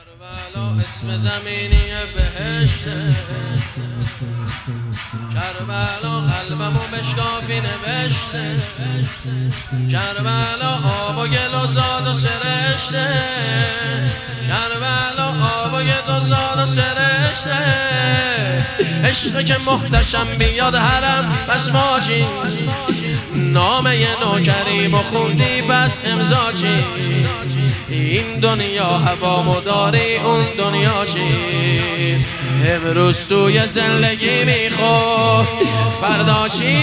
کربلا اسم زمینی بهشته، کربلا قلبمو بشکافی نوشته، کربلا آب و گل و زاد و سرشته، کربلا آب و گل و زاد و سرشته. عشق که محتشم بیاد حرم پس ما چی؟ نامه نوکری بخوندی پس امضا چی؟ این دنیا هوا داری اون دنیا چی؟ امروز توی زندگی میخواد فردا چی؟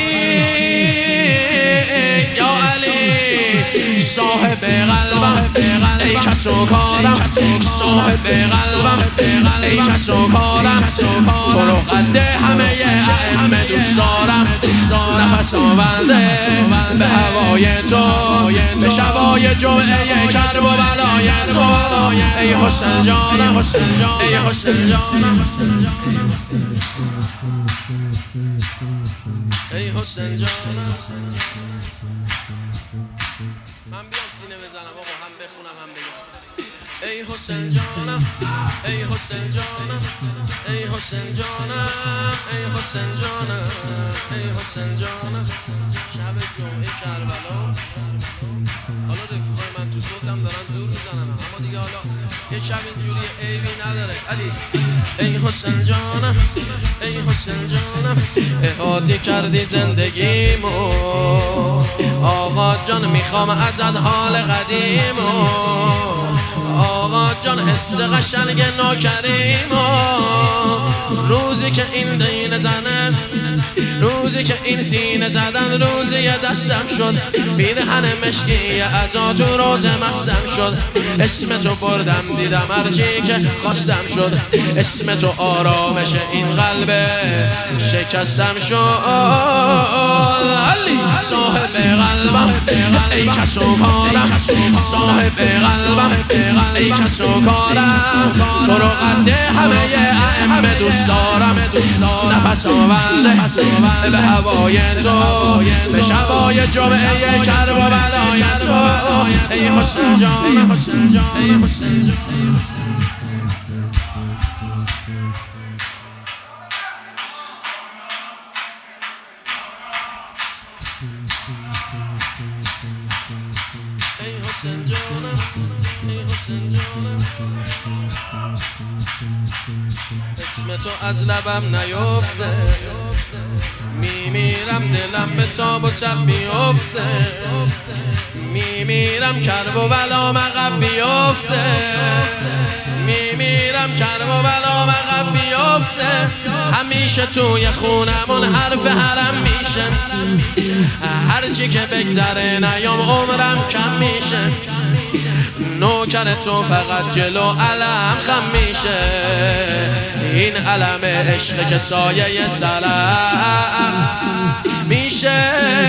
یا علی صاحب قلبم ای کس و کارم، صاحب قلبم ای کس و کارم، تو رو قد همه ائمه دوست دارم، نفس آورده به هوای تو، به شبای جمعه کرب و بلای تو، ای حسین جانم، ای حسین جانم، ای حسین جانم. من بیام سینه بزنم آقا، هم بخونم هم بگم. ای حسین جانم، ای حسین جانم، ای حسین جانم، ای حسین جانم، ای حسین جانم. شب جمعه کربلا، حالا رفیقای من تو صوتم دارن زور میزنن، اما دیگه حالا یه شب اینجوری عیبی نداره. علی ای حسین جانم، ای حسین جانم، احاطه کردی زندگیمو، آقا جان میخوام ازت حال قدیمو، آقا جان حس قشنگ نوکریمو، روزی که این دین زنن، روزی که این سینه زدن، روزی دستم شد پیرهن مشکی عزا تو روز مستم شد، اسم تو بردم دیدم هرچی که خواستم شد، اسم تو آرامش این قلب شکستم شد. علی صاحب قلبم ای کس و کارم، صاحب قلبم ای کس و کارم، تو رو قد همه ائمه دوست دارم، نفس آورده به هوای تو، به شبای جمعه کرب و بلای تو، ای حسین جانم، ای حسین جانم. ای حسین جانم، ای حسین جانم، اسم تو از لبم نیفته، میمیرم دلم به تاب و تب میفته، میمیرم کرب و بلام عقب بیفته، میمیرم کرب و بلام عقب بیفته، همیشه توی خونمون حرف حرم میشه، هرچی که بگذره نیام عمرم کم میشه، نوکر تو فقط جلو علم خم میشه، این علم عشق که سایه سرم میشه،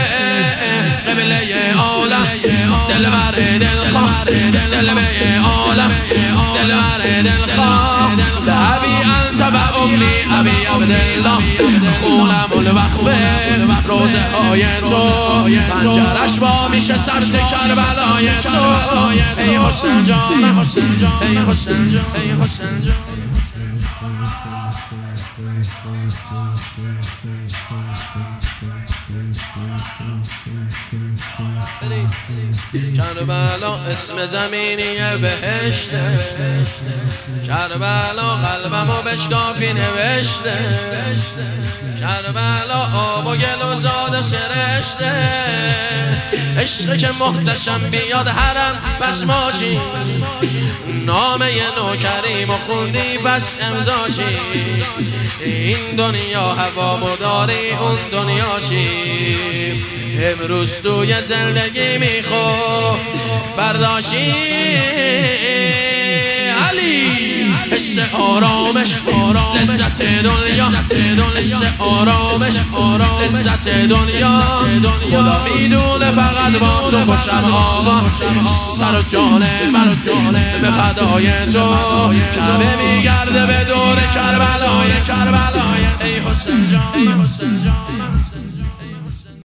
قبله عالم دلبر دلخواه، دلبه عالم دلبر دلخواه، ابی انت و امی ابی عبدالله، خونم الوقفه روزه های تو، پنجرش با میشه سمت کربلای تو، ای حسین جانم، ای حسین جانم، ای حسین جانم. کربلا اسم زمینی بهشته، کربلا قلبمو بشکافی نوشته، کربلا آب و گل و زاد و سرشته، عشق که محتشم بیاد حرم پس ما چی؟ نامه نوکریمو خوندی پس امضا چی؟ این دنیا هوا داری اون دنیا چی؟ امروز توی زندگی میخواد فردا چی؟ علی حس آرامش لذت دنیا، حس آرامش لذت دنیا، خدا میدونه فقط با تو خوشم آقا، سر و جان من به فدای تو، کعبه میگرده به دور کربلای، ای حسین جان، ای حسین جان.